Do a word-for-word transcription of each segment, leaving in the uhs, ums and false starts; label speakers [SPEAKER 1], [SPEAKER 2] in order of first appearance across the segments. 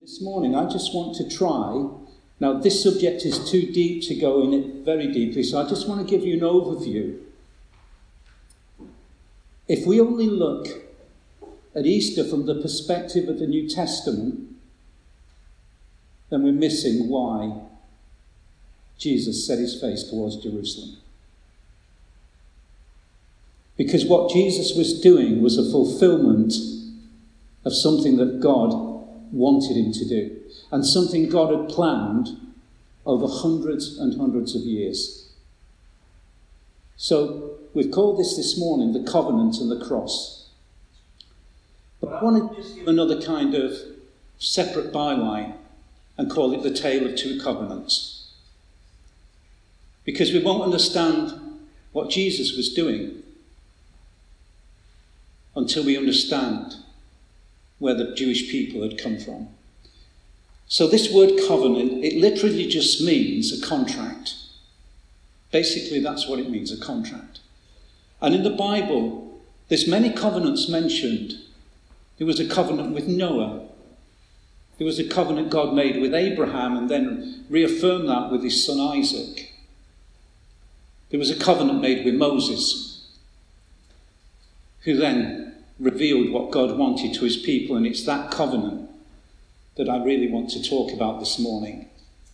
[SPEAKER 1] This morning, I just want to try. Now, this subject is too deep to go in it very deeply, so I just want to give you an overview. If we only look at Easter from the perspective of the New Testament, then we're missing why Jesus set his face towards Jerusalem. Because what Jesus was doing was a fulfillment of something that God wanted him to do, and something God had planned over hundreds and hundreds of years. So we've called this this morning the covenant and the cross. But I want to just give another kind of separate byline and call it the tale of two covenants. Because we won't understand what Jesus was doing until we understand where the Jewish people had come from. So this word covenant, it literally just means a contract. Basically, that's what it means, a contract. And in the Bible, there's many covenants mentioned. There was a covenant with Noah. There was a covenant God made with Abraham and then reaffirmed that with his son Isaac. There was a covenant made with Moses, who then revealed what God wanted to his people, and it's that covenant that I really want to talk about this morning.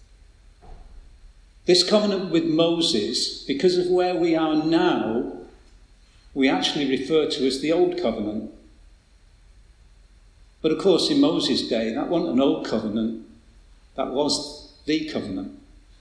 [SPEAKER 1] This covenant with Moses, because of where we are now, we actually refer to as the Old Covenant. But of course, in Moses' day, that wasn't an old covenant, that was the covenant.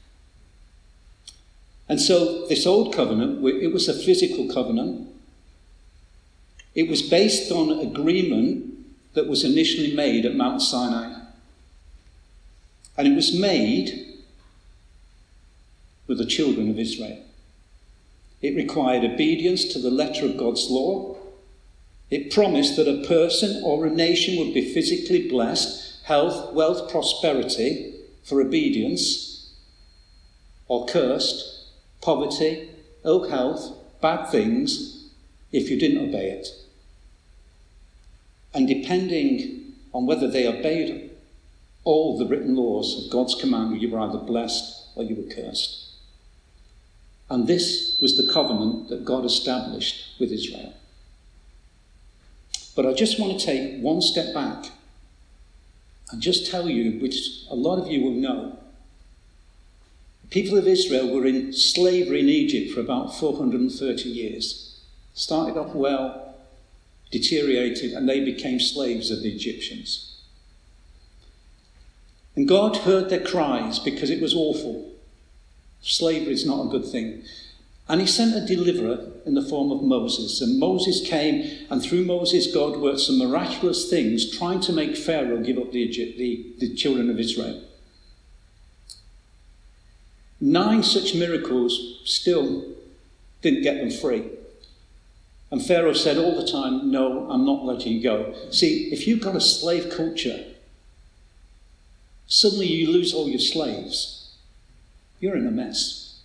[SPEAKER 1] And so this Old Covenant, it was a physical covenant. It was based on agreement that was initially made at Mount Sinai. And it was made with the children of Israel. It required obedience to the letter of God's law. It promised that a person or a nation would be physically blessed, health, wealth, prosperity for obedience, or cursed, poverty, ill health, bad things, if you didn't obey it. And depending on whether they obeyed all the written laws of God's command, you were either blessed or you were cursed. And this was the covenant that God established with Israel. But I just want to take one step back and just tell you, which a lot of you will know, the people of Israel were in slavery in Egypt for about four hundred thirty years. Started off well, deteriorated, and they became slaves of the Egyptians. And God heard their cries because it was awful. Slavery is not a good thing. And he sent a deliverer in the form of Moses. And Moses came, and through Moses, God worked some miraculous things, trying to make Pharaoh give up the, Egypt, the, the children of Israel. Nine such miracles still didn't get them free. And Pharaoh said all the time, no, I'm not letting you go. See, if you've got a slave culture, suddenly you lose all your slaves. You're in a mess.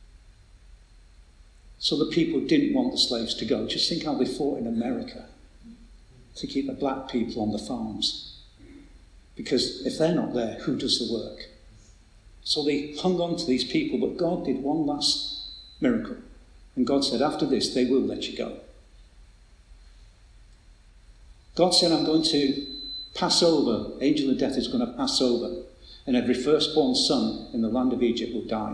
[SPEAKER 1] So the people didn't want the slaves to go. Just think how they fought in America to keep the black people on the farms. Because if they're not there, who does the work? So they hung on to these people, but God did one last miracle. And God said, after this, they will let you go. God said, I'm going to pass over, angel of death is going to pass over, and every firstborn son in the land of Egypt will die.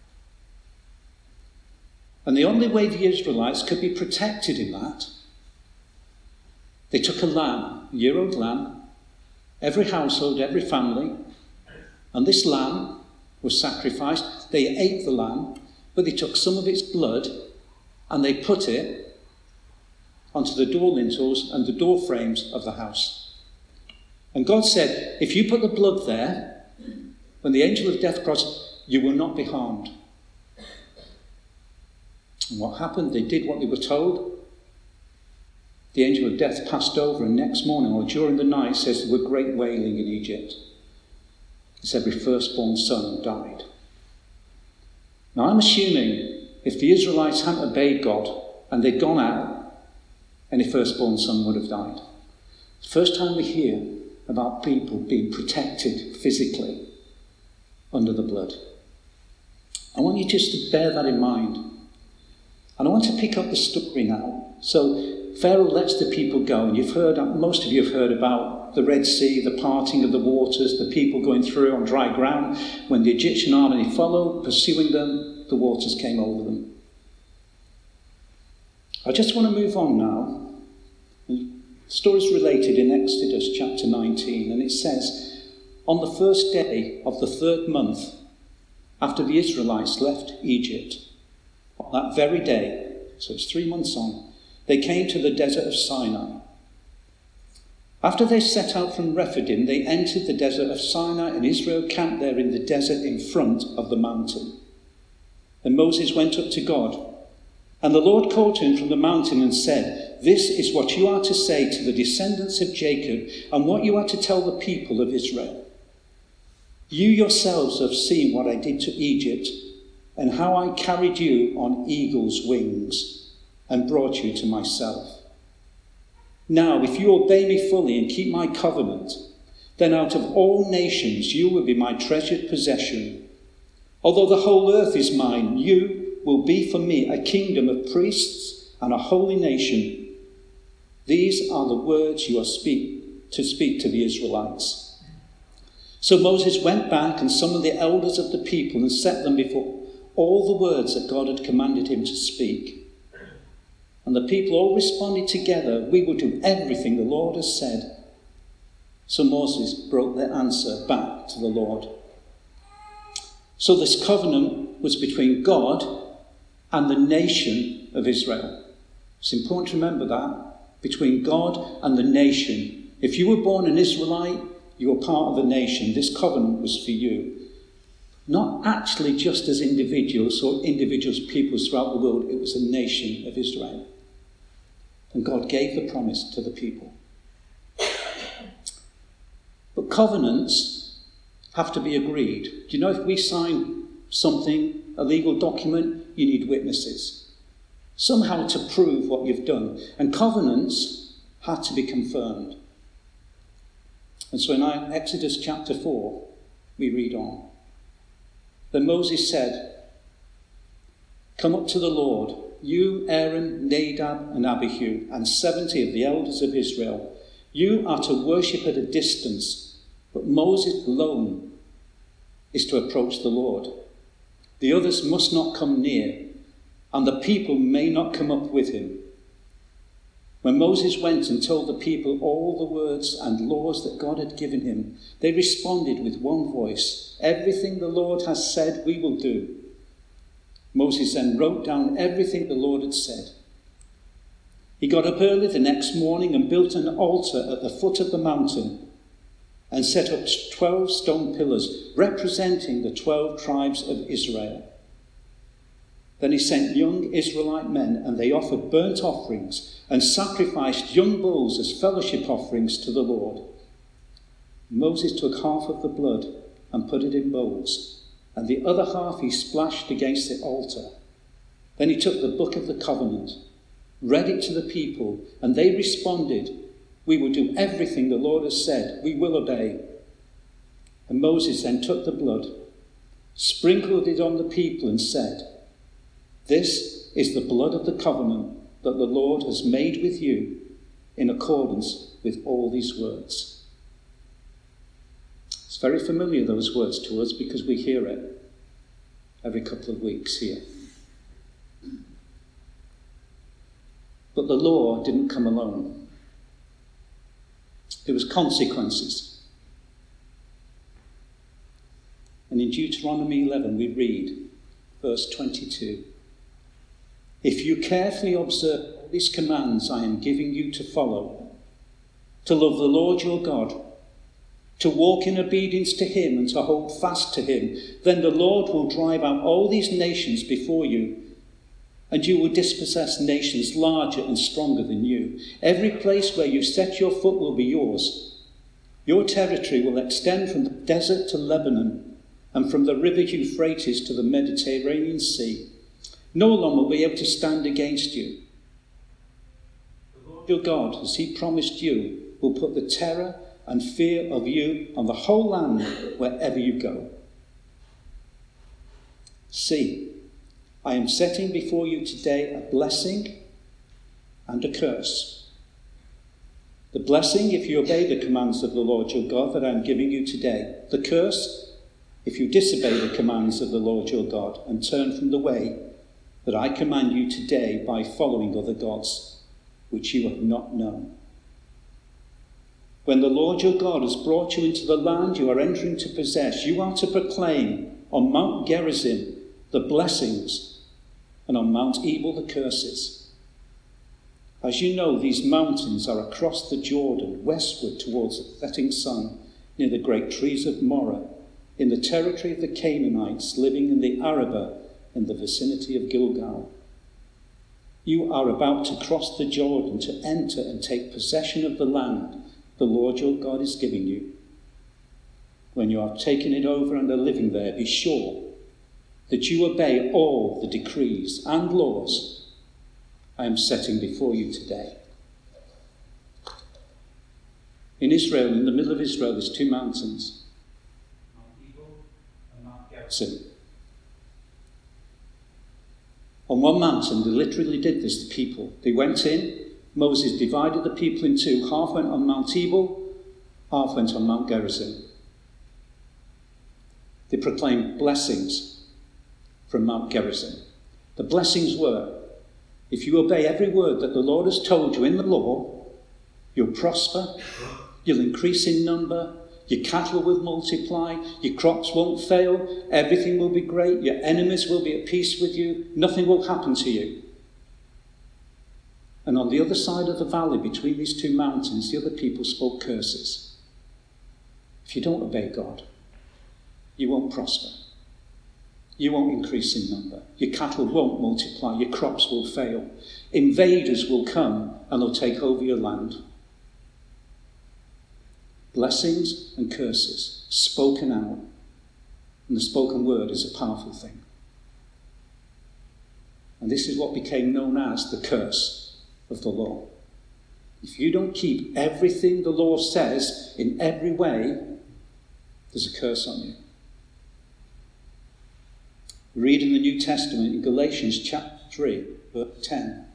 [SPEAKER 1] And the only way the Israelites could be protected in that, they took a lamb, a year-old lamb, every household, every family, and this lamb was sacrificed. They ate the lamb, but they took some of its blood and they put it onto the door lintels and the door frames of the house. And God said, if you put the blood there, when the angel of death crosses, you will not be harmed. And what happened? They did what they were told. The angel of death passed over, and next morning or during the night, it says there were great wailing in Egypt. It's every firstborn son died. Now I'm assuming if the Israelites hadn't obeyed God and they'd gone out, any firstborn son would have died. The first time we hear about people being protected physically under the blood. I want you just to bear that in mind. And I want to pick up the story now. So Pharaoh lets the people go, and you've heard, most of you have heard about the Red Sea, the parting of the waters, the people going through on dry ground. When the Egyptian army followed, pursuing them, the waters came over them. I just want to move on now. The story is related in Exodus chapter nineteen, and it says, on the first day of the third month, after the Israelites left Egypt, on that very day, so it's three months on, they came to the desert of Sinai. After they set out from Rephidim, they entered the desert of Sinai, and Israel camped there in the desert in front of the mountain. And Moses went up to God, and the Lord called to him from the mountain and said, "This is what you are to say to the descendants of Jacob, and what you are to tell the people of Israel. You yourselves have seen what I did to Egypt, and how I carried you on eagle's wings and brought you to myself. Now, if you obey me fully and keep my covenant, then out of all nations you will be my treasured possession. Although the whole earth is mine, you will be for me a kingdom of priests and a holy nation. These are the words you are speak, to speak to the Israelites." So Moses went back and summoned the elders of the people and set them before all the words that God had commanded him to speak. And the people all responded together, "We will do everything the Lord has said." So Moses brought their answer back to the Lord. So this covenant was between God and the nation of Israel. It's important to remember that. Between God and the nation. If you were born an Israelite, you were part of the nation. This covenant was for you. Not actually just as individuals or individuals, peoples throughout the world. It was a nation of Israel. And God gave the promise to the people. But covenants have to be agreed. Do you know if we sign something, a legal document, you need witnesses. Somehow to prove what you've done. And covenants had to be confirmed. And so in Exodus chapter four, we read on. Then Moses said, "Come up to the Lord, you, Aaron, Nadab, and Abihu, and seventy of the elders of Israel. You are to worship at a distance, but Moses alone is to approach the Lord. The others must not come near, and the people may not come up with him." When Moses went and told the people all the words and laws that God had given him, they responded with one voice, "Everything the Lord has said, we will do." Moses then wrote down everything the Lord had said. He got up early the next morning and built an altar at the foot of the mountain and set up twelve stone pillars representing the twelve tribes of Israel. Then he sent young Israelite men, and they offered burnt offerings and sacrificed young bulls as fellowship offerings to the Lord. Moses took half of the blood and put it in bowls, and the other half he splashed against the altar. Then he took the book of the covenant, read it to the people, and they responded, "We will do everything the Lord has said. We will obey." And Moses then took the blood, sprinkled it on the people, and said, "This is the blood of the covenant that the Lord has made with you in accordance with all these words." It's very familiar, those words, to us because we hear it every couple of weeks here. But the law didn't come alone. There was consequences. And in Deuteronomy eleven we read, verse twenty-two, "If you carefully observe these commands I am giving you to follow, to love the Lord your God, to walk in obedience to him and to hold fast to him, then the Lord will drive out all these nations before you, and you will dispossess nations larger and stronger than you. Every place where you set your foot will be yours. Your territory will extend from the desert to Lebanon, and from the river Euphrates to the Mediterranean Sea. No one will be able to stand against you. The Lord your God, as he promised you, will put the terror and fear of you on the whole land wherever you go. See, I am setting before you today a blessing and a curse. The blessing, if you obey the commands of the Lord your God that I am giving you today. The curse, if you disobey the commands of the Lord your God and turn from the way that I command you today by following other gods, which you have not known. When the Lord your God has brought you into the land you are entering to possess, you are to proclaim on Mount Gerizim the blessings, and on Mount Ebal the curses. As you know, these mountains are across the Jordan, westward towards the setting sun, near the great trees of Moreh, in the territory of the Canaanites living in the Arabah, in the vicinity of Gilgal. You are about to cross the Jordan to enter and take possession of the land the Lord your God is giving you. When you have taken it over and are living there, be sure that you obey all the decrees and laws I am setting before you today. In Israel, in the middle of Israel, there's two mountains, Mount Ebal and Mount Gerizim. On one mountain, they literally did this to people. They went in, Moses divided the people in two. Half went on Mount Ebal, half went on Mount Gerizim. They proclaimed blessings from Mount Gerizim. The blessings were, if you obey every word that the Lord has told you in the law, you'll prosper, you'll increase in number, your cattle will multiply, your crops won't fail, everything will be great, your enemies will be at peace with you, nothing will happen to you. And on the other side of the valley, between these two mountains, the other people spoke curses. If you don't obey God, you won't prosper. You won't increase in number. Your cattle won't multiply. Your crops will fail. Invaders will come and they'll take over your land. Blessings and curses spoken out. And the spoken word is a powerful thing. And this is what became known as the curse of the law. If you don't keep everything the law says in every way, there's a curse on you. We read in the New Testament in Galatians chapter three, verse ten.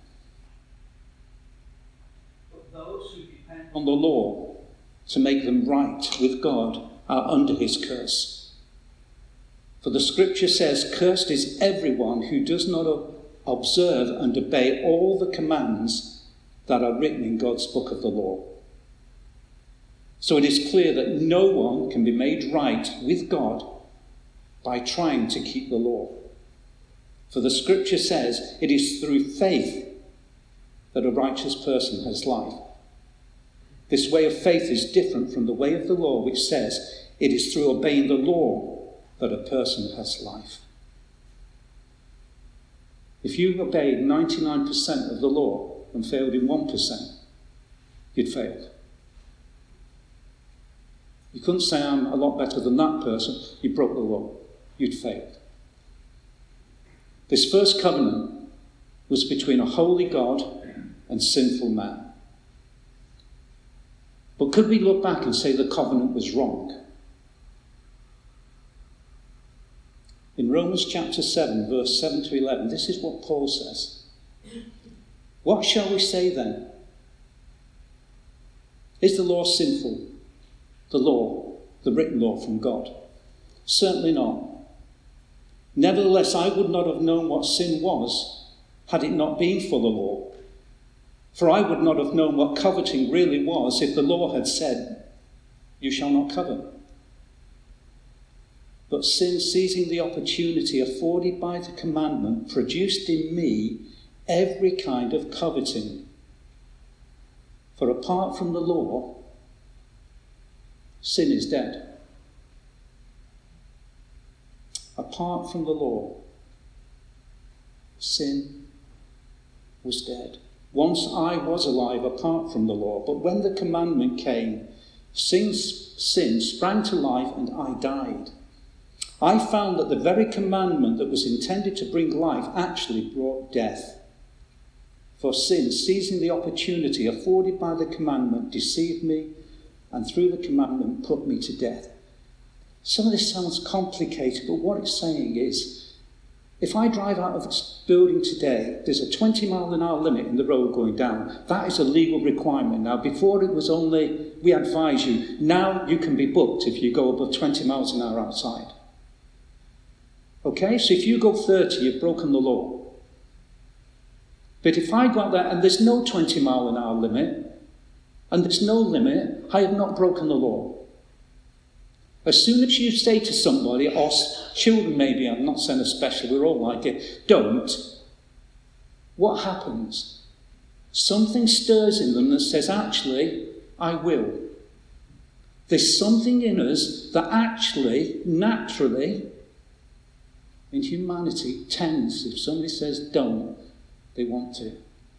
[SPEAKER 1] But those who depend on the law to make them right with God are under his curse. For the scripture says, cursed is everyone who does not observe and obey all the commands that are written in God's book of the law. So it is clear that no one can be made right with God by trying to keep the law. For the scripture says it is through faith that a righteous person has life. This way of faith is different from the way of the law, which says it is through obeying the law that a person has life. If you obeyed ninety-nine percent of the law and failed in one percent, you'd failed. You couldn't say, I'm a lot better than that person. You broke the law. You'd failed. This first covenant was between a holy God and sinful man. But could we look back and say the covenant was wrong? In Romans chapter seven, verse seven to eleven, this is what Paul says. What shall we say then? Is the law sinful? The law, the written law from God? Certainly not. Nevertheless, I would not have known what sin was had it not been for the law. For I would not have known what coveting really was if the law had said, you shall not covet. But sin, seizing the opportunity afforded by the commandment, produced in me every kind of coveting. For apart from the law, sin is dead. Apart from the law, sin was dead. Once I was alive apart from the law, but when the commandment came, sin, sin sprang to life and I died. I found that the very commandment that was intended to bring life actually brought death. For sin, seizing the opportunity afforded by the commandment, deceived me, and through the commandment put me to death. Some of this sounds complicated, but what it's saying is, if I drive out of this building today, there's a twenty mile an hour limit in the road going down. That is a legal requirement. Now, before it was only, we advise you, now you can be booked if you go above twenty miles an hour outside. Okay, so if you go thirty, you've broken the law. But if I go out there and there's no twenty mile an hour limit, and there's no limit, I have not broken the law. As soon as you say to somebody, or children maybe, I'm not saying especially, we're all like it, don't, what happens? Something stirs in them that says, actually, I will. There's something in us that actually, naturally, in humanity, tends, if somebody says don't, they want to.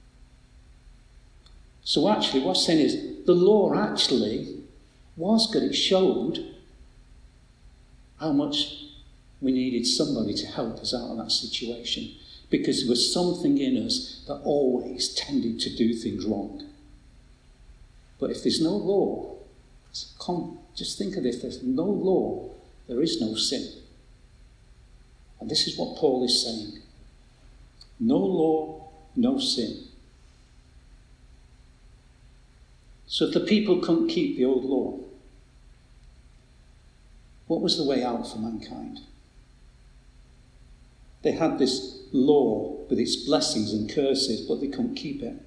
[SPEAKER 1] So actually, what's saying is, the law actually was good. It showed how much we needed somebody to help us out of that situation, because there was something in us that always tended to do things wrong. But if there's no law, just think of it, if there's no law, there is no sin. And this is what Paul is saying. No law, no sin. So if the people couldn't keep the old law, what was the way out for mankind? They had this law with its blessings and curses, but they couldn't keep it.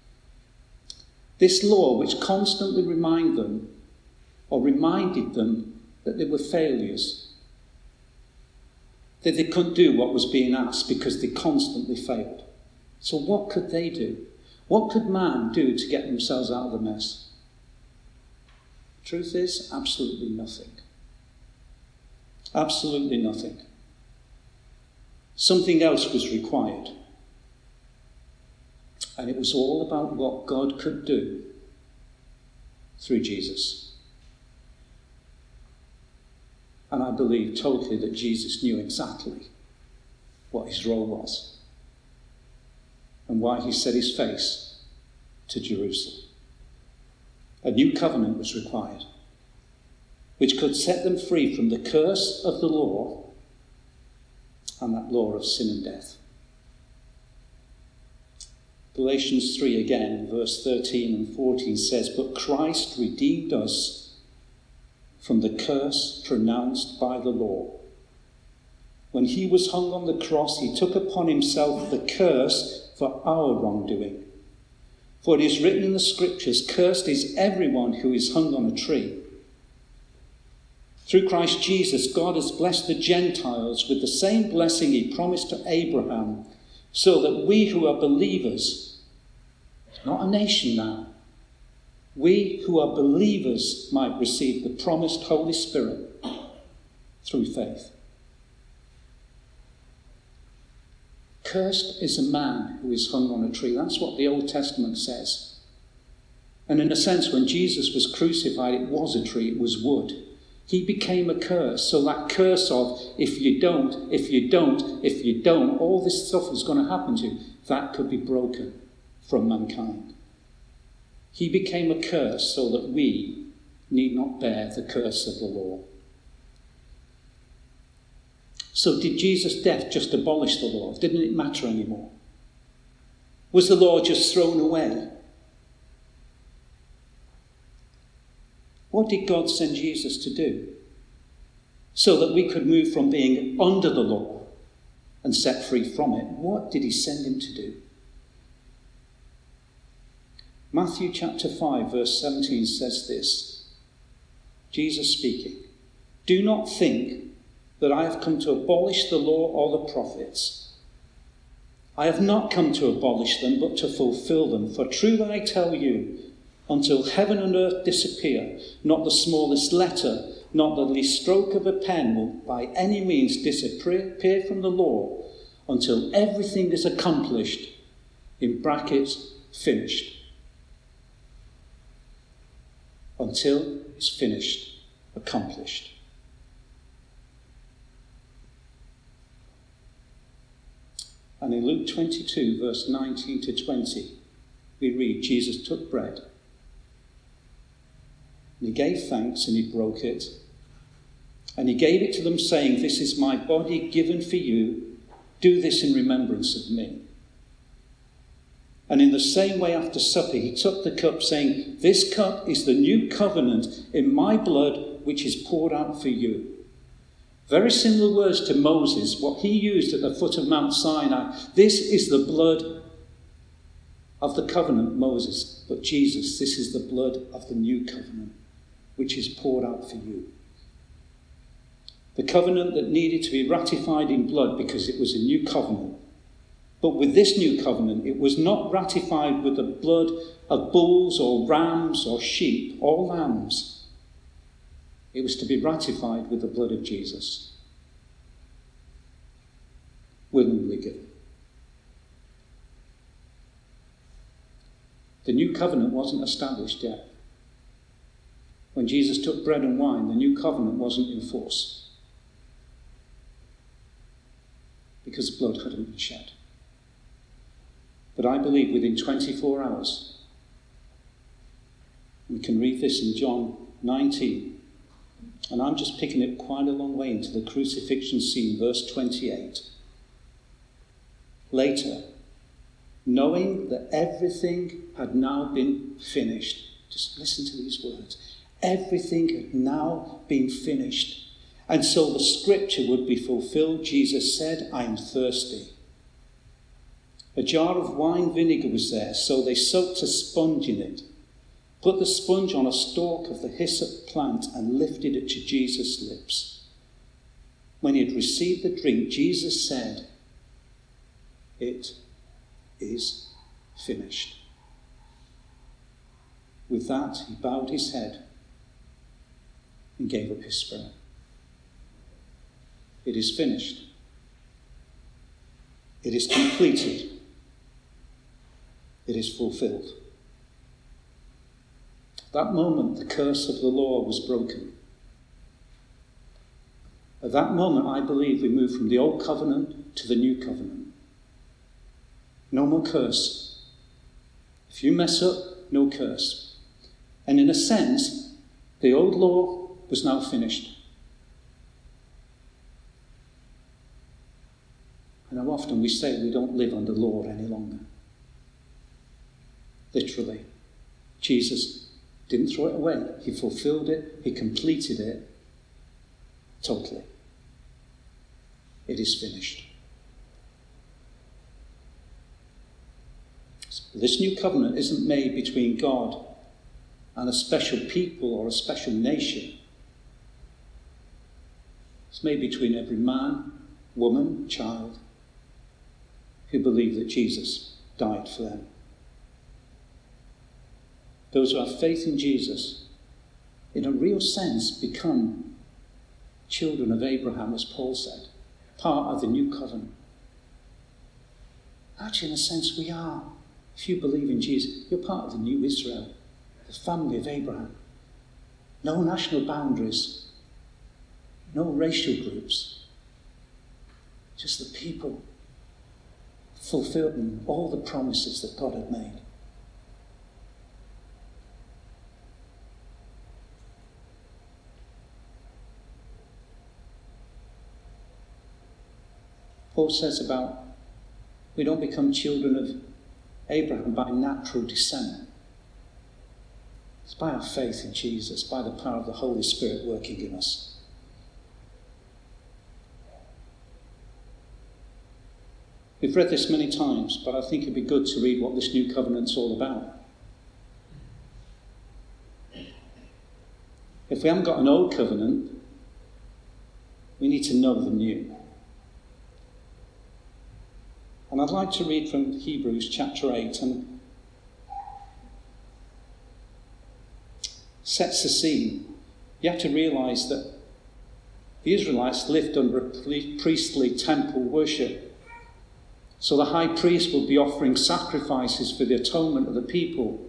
[SPEAKER 1] This law which constantly reminded them, or reminded them that they were failures, that they couldn't do what was being asked because they constantly failed. So what could they do? What could man do to get themselves out of the mess? The truth is, absolutely nothing. Absolutely nothing. Something else was required. And it was all about what God could do through Jesus. And I believe totally that Jesus knew exactly what his role was and why he set his face to Jerusalem. A new covenant was required, which could set them free from the curse of the law and that law of sin and death. Galatians three again, verse thirteen and fourteen says, "But Christ redeemed us from the curse pronounced by the law. When he was hung on the cross, he took upon himself the curse for our wrongdoing. For it is written in the scriptures, 'Cursed is everyone who is hung on a tree.' Through Christ Jesus, God has blessed the Gentiles with the same blessing he promised to Abraham, so that we who are believers, not a nation now, we who are believers might receive the promised Holy Spirit through faith. Cursed is a man who is hung on a tree." That's what the Old Testament says. And in a sense, when Jesus was crucified, it was a tree, it was wood. He became a curse. So that curse of, if you don't, if you don't, if you don't, all this stuff is going to happen to you, that could be broken from mankind. He became a curse so that we need not bear the curse of the law. So did Jesus' death just abolish the law? Didn't it matter anymore? Was the law just thrown away? What did God send Jesus to do? So that we could move from being under the law and set free from it. What did he send him to do? Matthew chapter five verse seventeen says this. Jesus speaking, "Do not think that I have come to abolish the law or the prophets. I have not come to abolish them, but to fulfill them. For truly I tell you, until heaven and earth disappear, not the smallest letter, not the least stroke of a pen will by any means disappear from the law until everything is accomplished," in brackets, finished. Until it's finished, accomplished. And in Luke twenty-two, verse nineteen to twenty, we read, "Jesus took bread, And he gave thanks and he broke it. And he gave it to them, saying, "This is my body given for you. Do this in remembrance of me." And in the same way after supper, he took the cup, saying, "This cup is the new covenant in my blood, which is poured out for you." Very similar words to Moses, what he used at the foot of Mount Sinai. This is the blood of the covenant, Moses. But Jesus, this is the blood of the new covenant, which is poured out for you. The covenant that needed to be ratified in blood because it was a new covenant. But with this new covenant, it was not ratified with the blood of bulls or rams or sheep or lambs. It was to be ratified with the blood of Jesus, willingly given. The new covenant wasn't established yet. When Jesus took bread and wine, the new covenant wasn't in force because blood hadn't been shed. But I believe within twenty-four hours, we can read this in John nineteen, and I'm just picking it quite a long way into the crucifixion scene, verse twenty-eight. Later, knowing that everything had now been finished, just listen to these words, everything had now been finished, and so the scripture would be fulfilled, Jesus said, "I am thirsty." A jar of wine vinegar was there, so they soaked a sponge in it, put the sponge on a stalk of the hyssop plant and lifted it to Jesus' lips. When he had received the drink, Jesus said, "It is finished." With that, he bowed his head and gave up his spirit. It is finished. It is completed. It is fulfilled. At that moment, the curse of the law was broken. At that moment, I believe we move from the old covenant to the new covenant. No more curse. If you mess up, no curse. And in a sense, the old law was now finished. And how often we say we don't live under law any longer. Literally, Jesus didn't throw it away. He fulfilled it. He completed it totally. It is finished. This new covenant isn't made between God and a special people or a special nation. It's made between every man, woman, child who believe that Jesus died for them. Those who have faith in Jesus, in a real sense, become children of Abraham, as Paul said, part of the new covenant. Actually, in a sense, we are. If you believe in Jesus, you're part of the new Israel, the family of Abraham. No national boundaries, no racial groups, just the people fulfilling all the promises that God had made. Paul says about we don't become children of Abraham by natural descent. It's by our faith in Jesus, by the power of the Holy Spirit working in us. We've read this many times, but I think it'd be good to read what this new covenant's all about. If we haven't got an old covenant, we need to know the new. And I'd like to read from Hebrews chapter eight, and sets the scene. You have to realise that the Israelites lived under a priestly temple worship. So the high priest would be offering sacrifices for the atonement of the people.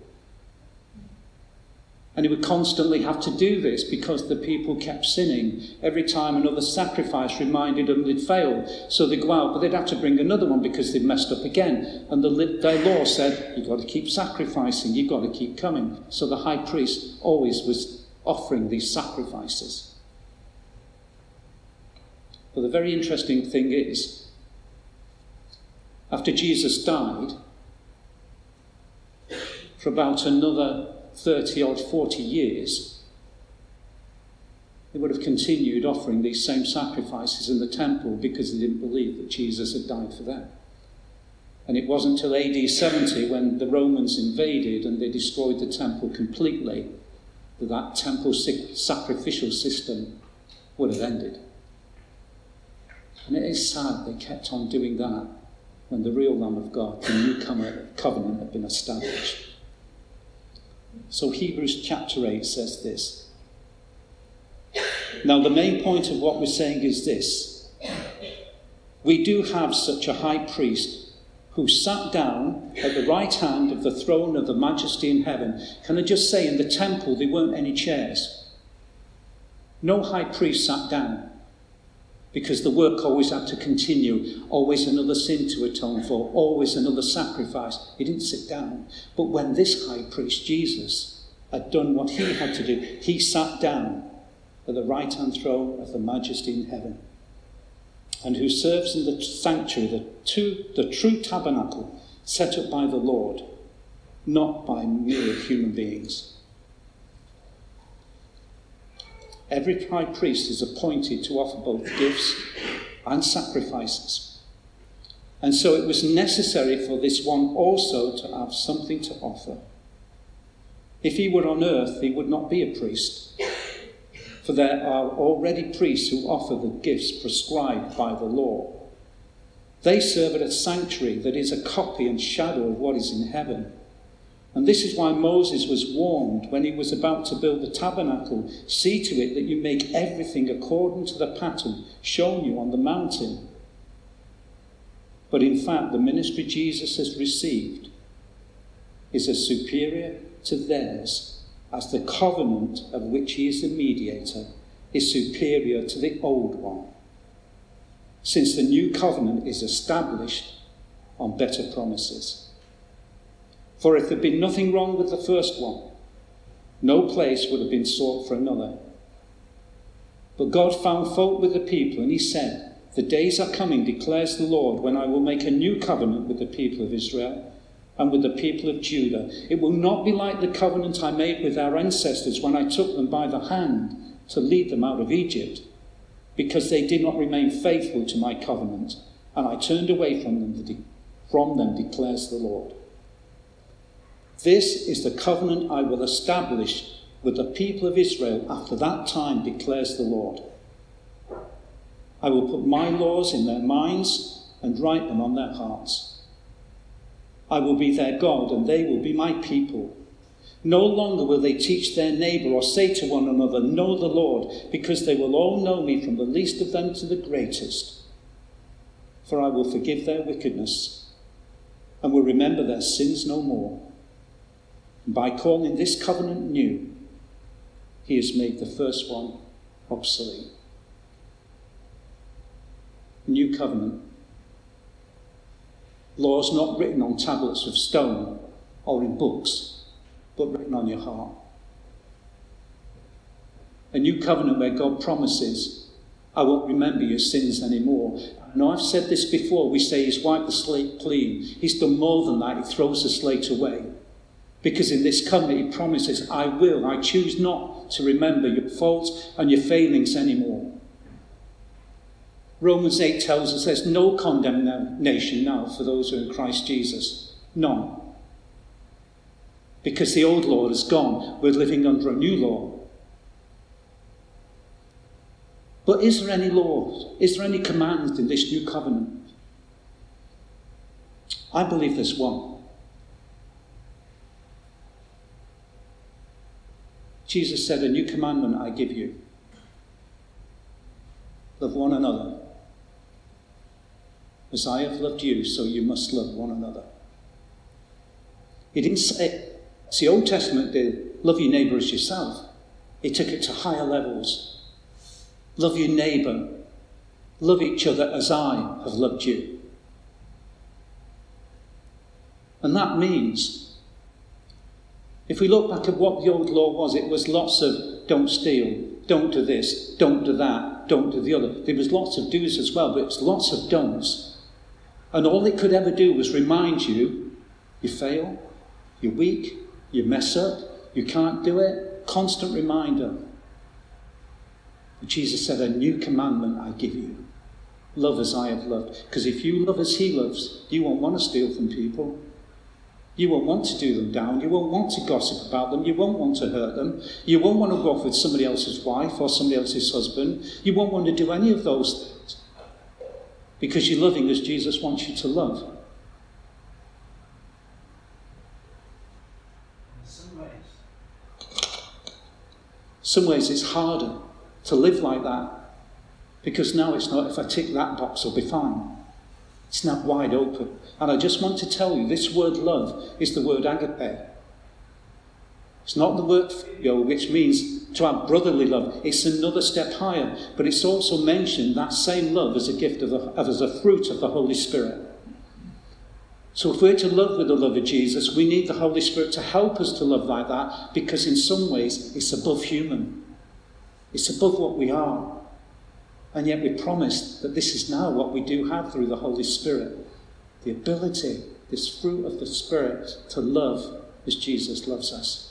[SPEAKER 1] And he would constantly have to do this because the people kept sinning. Every time another sacrifice reminded them they'd failed. So they'd go out, but they'd have to bring another one because they'd messed up again. And the, their law said, you've got to keep sacrificing, you've got to keep coming. So the high priest always was offering these sacrifices. But the very interesting thing is, after Jesus died, for about another thirty or forty years, they would have continued offering these same sacrifices in the temple because they didn't believe that Jesus had died for them. And it wasn't until A D seventy, when the Romans invaded and they destroyed the temple completely, that that temple sacrificial system would have ended. And it is sad they kept on doing that when the real Lamb of God, the new covenant, had been established. So Hebrews chapter eight says this. Now the main point of what we're saying is this. We do have such a high priest who sat down at the right hand of the throne of the majesty in heaven. Can I just say, in the temple there weren't any chairs. No high priest sat down, because the work always had to continue, always another sin to atone for, always another sacrifice. He didn't sit down. But when this high priest, Jesus, had done what he had to do, he sat down at the right-hand throne of the majesty in heaven, and who serves in the sanctuary, the, two, the true tabernacle set up by the Lord, not by mere human beings. Every high priest is appointed to offer both gifts and sacrifices. And so it was necessary for this one also to have something to offer. If he were on earth, he would not be a priest. For there are already priests who offer the gifts prescribed by the law. They serve at a sanctuary that is a copy and shadow of what is in heaven. And this is why Moses was warned when he was about to build the tabernacle, see to it that you make everything according to the pattern shown you on the mountain. But in fact, the ministry Jesus has received is as superior to theirs as the covenant of which he is the mediator is superior to the old one, since the new covenant is established on better promises. For if there had been nothing wrong with the first one, no place would have been sought for another. But God found fault with the people, and he said, the days are coming, declares the Lord, when I will make a new covenant with the people of Israel and with the people of Judah. It will not be like the covenant I made with our ancestors when I took them by the hand to lead them out of Egypt, because they did not remain faithful to my covenant, and I turned away from them, from them, declares the Lord. This is the covenant I will establish with the people of Israel after that time, declares the Lord. I will put my laws in their minds and write them on their hearts. I will be their God, and they will be my people. No longer will they teach their neighbour or say to one another, know the Lord, because they will all know me, from the least of them to the greatest. For I will forgive their wickedness and will remember their sins no more. And by calling this covenant new, he has made the first one obsolete. New covenant. Laws not written on tablets of stone or in books, but written on your heart. A new covenant where God promises, I won't remember your sins anymore. I know I've said this before. We say he's wiped the slate clean. He's done more than that. He throws the slate away. Because in this covenant he promises, I will, I choose not to remember your faults and your failings anymore. Romans eight tells us there's no condemnation now for those who are in Christ Jesus. None. Because the old law is gone. We're living under a new law. But is there any laws? Is there any commands in this new covenant? I believe there's one. Jesus said, a new commandment I give you. Love one another. As I have loved you, so you must love one another. He didn't say, as the Old Testament did, love your neighbour as yourself. He took it to higher levels. Love your neighbour. Love each other as I have loved you. And that means If we look back at what the old law was, it was lots of don't steal, don't do this, don't do that, don't do the other. There was lots of do's as well, but it was lots of don'ts. And all it could ever do was remind you, you fail, you're weak, you mess up, you can't do it. Constant reminder. But Jesus said, a new commandment I give you. Love as I have loved. Because if you love as he loves, you won't want to steal from people. You won't want to do them down. You won't want to gossip about them. You won't want to hurt them. You won't want to go off with somebody else's wife or somebody else's husband. You won't want to do any of those things. Because you're loving as Jesus wants you to love.
[SPEAKER 2] In some ways.
[SPEAKER 1] Some ways it's harder to live like that. Because now it's not, if I tick that box, I'll be fine. It's not wide open. And I just want to tell you, this word love is the word agape. It's not the word phileo, which means to have brotherly love. It's another step higher. But it's also mentioned that same love as a gift of, the, as a fruit of the Holy Spirit. So if we're to love with the love of Jesus, we need the Holy Spirit to help us to love like that, because in some ways it's above human. It's above what we are. And yet we promised that this is now what we do have through the Holy Spirit. The ability, this fruit of the Spirit, to love as Jesus loves us.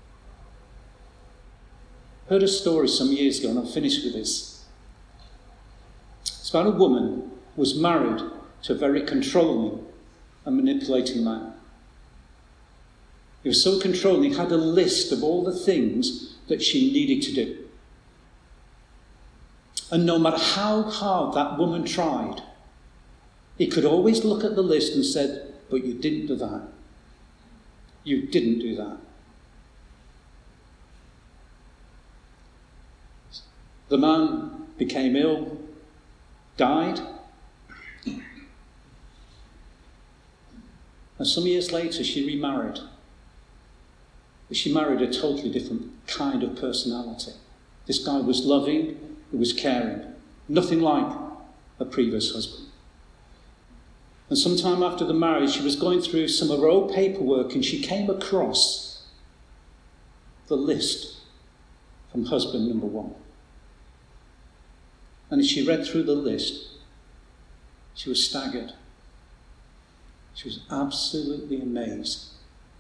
[SPEAKER 1] I heard a story some years ago, and I'll finish with this. It's about a woman who was married to a very controlling and manipulating man. He was so controlling, he had a list of all the things that she needed to do. And no matter how hard that woman tried, he could always look at the list and said, but you didn't do that. You didn't do that. The man became ill, died. And some years later, she remarried. But she married a totally different kind of personality. This guy was loving, he was caring. Nothing like her previous husband. And sometime after the marriage, she was going through some of her old paperwork and she came across the list from husband number one. And as she read through the list, she was staggered. She was absolutely amazed.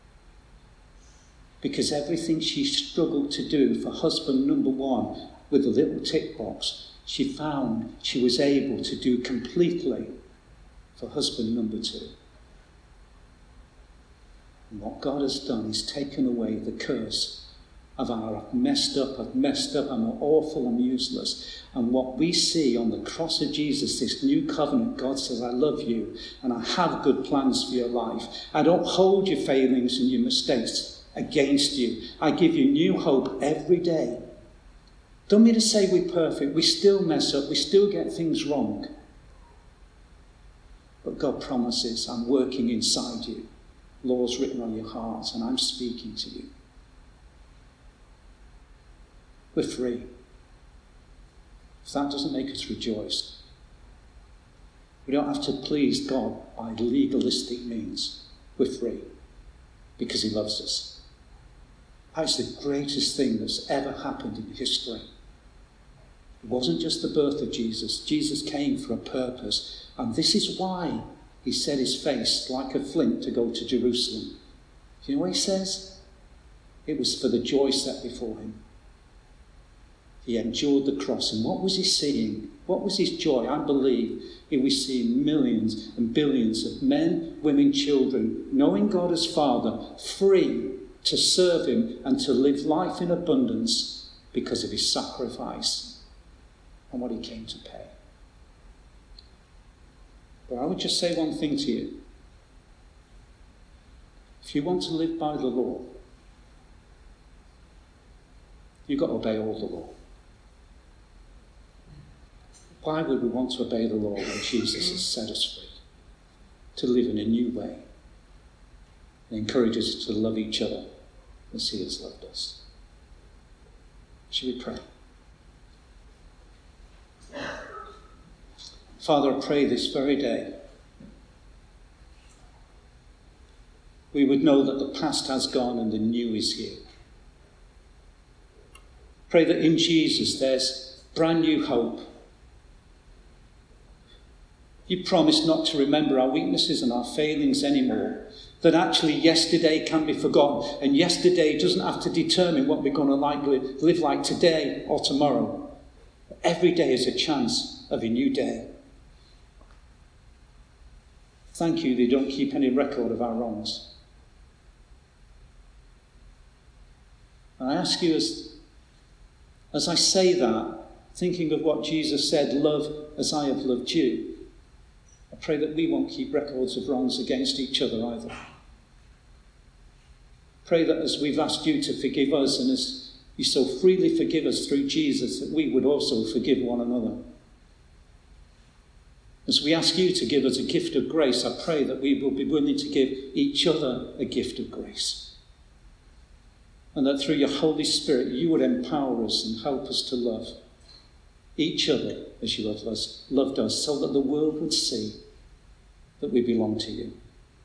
[SPEAKER 1] Because everything she struggled to do for husband number one with a little tick box, she found she was able to do completely for husband number two. And what God has done is taken away the curse of our I've messed up, I've messed up, I'm awful, I'm useless. And what we see on the cross of Jesus, this new covenant, God says, I love you and I have good plans for your life. I don't hold your failings and your mistakes against you. I give you new hope every day. Don't mean to say we're perfect. We still mess up. We still get things wrong. But God promises, I'm working inside you. Laws written on your hearts, and I'm speaking to you. We're free. If that doesn't make us rejoice, we don't have to please God by legalistic means. We're free because he loves us. That's the greatest thing that's ever happened in history. It wasn't just the birth of Jesus. Jesus came for a purpose. And this is why he set his face like a flint to go to Jerusalem. Do you know what he says? It was for the joy set before him. He endured the cross. And what was he seeing? What was his joy? I believe he was seeing millions and billions of men, women, children, knowing God as Father, free to serve him and to live life in abundance because of his sacrifice and what he came to pay. But I would just say one thing to you. If you want to live by the law, you've got to obey all the law. Why would we want to obey the law when Jesus has set us free? To live in a new way. And encourages us to love each other as he has loved us. Shall we pray? Father, I pray this very day. we would know that the past has gone and the new is here. Pray that in Jesus there's brand new hope. You promise not to remember our weaknesses and our failings anymore. That actually yesterday can be forgotten. And yesterday doesn't have to determine what we're going to like, live like today or tomorrow. Every day is a chance of a new day. Thank you that you don't keep any record of our wrongs. And I ask you as, as I say that, thinking of what Jesus said, love as I have loved you, I pray that we won't keep records of wrongs against each other either. Pray that as we've asked you to forgive us and as you so freely forgive us through Jesus, that we would also forgive one another. As we ask you to give us a gift of grace, I pray that we will be willing to give each other a gift of grace. And that through your Holy Spirit, you would empower us and help us to love each other as you have loved us, so that the world would see that we belong to you.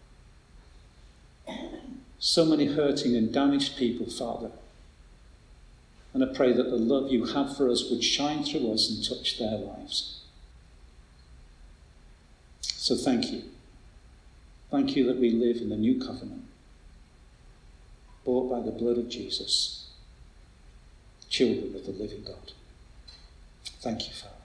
[SPEAKER 1] So many hurting and damaged people, Father. And I pray that the love you have for us would shine through us and touch their lives. So thank you. Thank you that we live in the new covenant, bought by the blood of Jesus, children of the living God. Thank you, Father.